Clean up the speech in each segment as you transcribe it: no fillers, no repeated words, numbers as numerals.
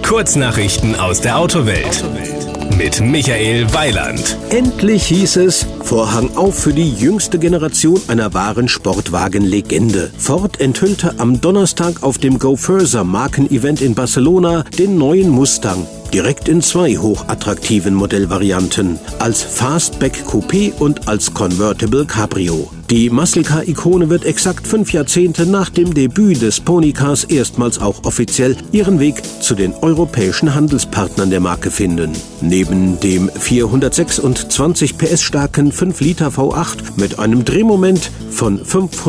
Kurznachrichten aus der Autowelt. Mit Michael Weiland. Endlich hieß es, Vorhang auf für die jüngste Generation einer wahren Sportwagen-Legende. Ford enthüllte am Donnerstag auf dem Go Further Markenevent in Barcelona den neuen Mustang. Direkt in 2 hochattraktiven Modellvarianten, als Fastback Coupé und als Convertible Cabrio. Die Muscle Car-Ikone wird exakt 5 Jahrzehnte nach dem Debüt des Ponycars erstmals auch offiziell ihren Weg zu den europäischen Handelspartnern der Marke finden. Neben dem 426 PS starken 5-Liter V8 mit einem Drehmoment von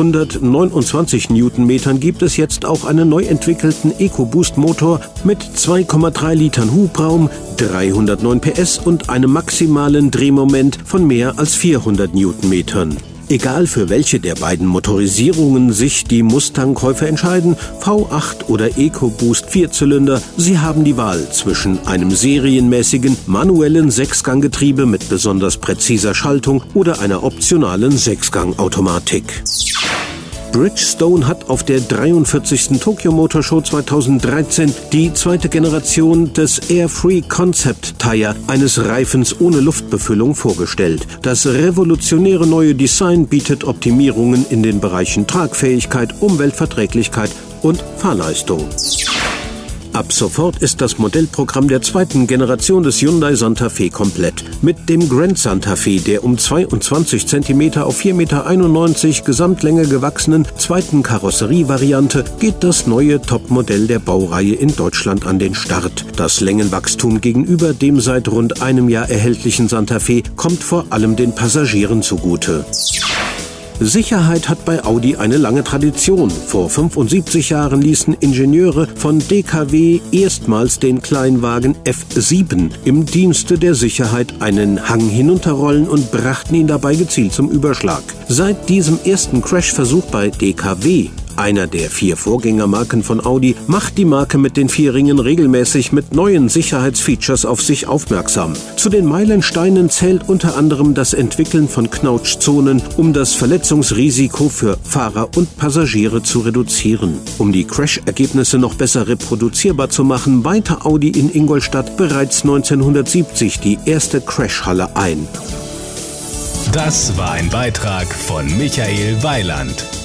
529 Newtonmetern gibt es jetzt auch einen neu entwickelten EcoBoost-Motor mit 2,3 Litern Hubraum, 309 PS und einem maximalen Drehmoment von mehr als 400 Newtonmetern. Egal für welche der beiden Motorisierungen sich die Mustang-Käufer entscheiden, V8 oder EcoBoost Vierzylinder, sie haben die Wahl zwischen einem serienmäßigen manuellen 6-Gang-Getriebe mit besonders präziser Schaltung oder einer optionalen 6-Gang-Automatik. Bridgestone hat auf der 43. Tokyo Motor Show 2013 die zweite Generation des Air-Free Concept Tire, eines Reifens ohne Luftbefüllung, vorgestellt. Das revolutionäre neue Design bietet Optimierungen in den Bereichen Tragfähigkeit, Umweltverträglichkeit und Fahrleistung. Ab sofort ist das Modellprogramm der zweiten Generation des Hyundai Santa Fe komplett. Mit dem Grand Santa Fe, der um 22 cm auf 4,91 Meter Gesamtlänge gewachsenen zweiten Karosserievariante, geht das neue Topmodell der Baureihe in Deutschland an den Start. Das Längenwachstum gegenüber dem seit rund einem Jahr erhältlichen Santa Fe kommt vor allem den Passagieren zugute. Sicherheit hat bei Audi eine lange Tradition. Vor 75 Jahren ließen Ingenieure von DKW erstmals den Kleinwagen F7 im Dienste der Sicherheit einen Hang hinunterrollen und brachten ihn dabei gezielt zum Überschlag. Seit diesem ersten Crashversuch bei DKW, einer der 4 Vorgängermarken von Audi, macht die Marke mit den 4 Ringen regelmäßig mit neuen Sicherheitsfeatures auf sich aufmerksam. Zu den Meilensteinen zählt unter anderem das Entwickeln von Knautschzonen, um das Verletzungsrisiko für Fahrer und Passagiere zu reduzieren. Um die Crash-Ergebnisse noch besser reproduzierbar zu machen, weihte Audi in Ingolstadt bereits 1970 die erste Crashhalle ein. Das war ein Beitrag von Michael Weiland.